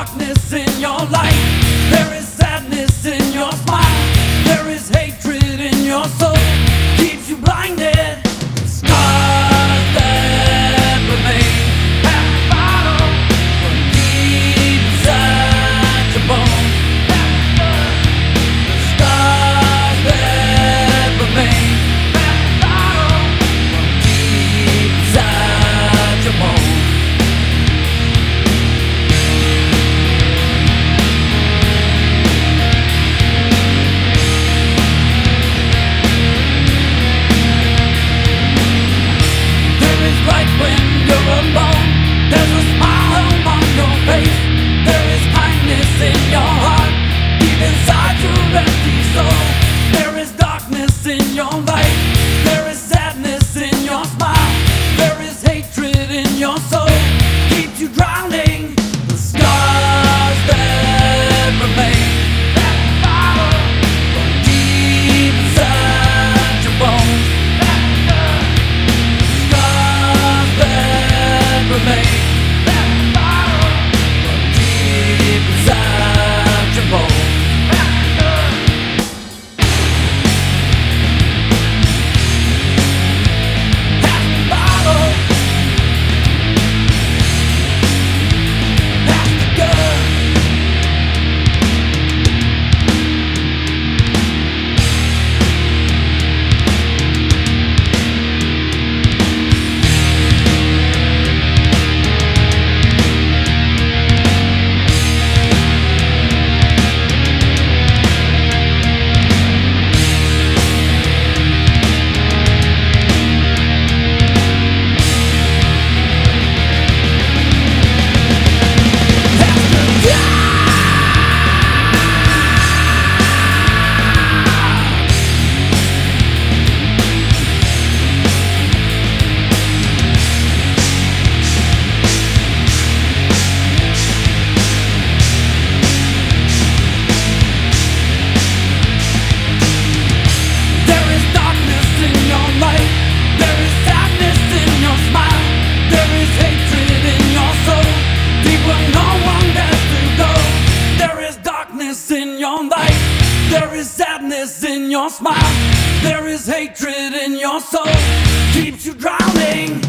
darkness in your light. There is sadness in your smile. There is hatred in your soul. Keeps you blinded. Scars that remain at the bottom from deep inside your bones. Scars that remain at the bottom from deep inside your bones. Right when you're alone, there's a smile on your face. There is kindness in your heart, deep inside your empty soul. There is darkness in your light. There is sadness in your smile. There is hatred in your soul. Keeps you drowning. The scars that remain at the bottom from deep inside your bones. Remain at the bottom from deep inside your bones. At the bottom, at the gut. In your light, there is sadness in your smile. There is hatred in your soul. Keeps you drowning.